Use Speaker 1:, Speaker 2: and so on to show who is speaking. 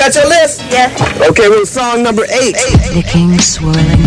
Speaker 1: Got your list?
Speaker 2: Yes.
Speaker 1: Okay, we're song number 8.
Speaker 3: Licking, swirling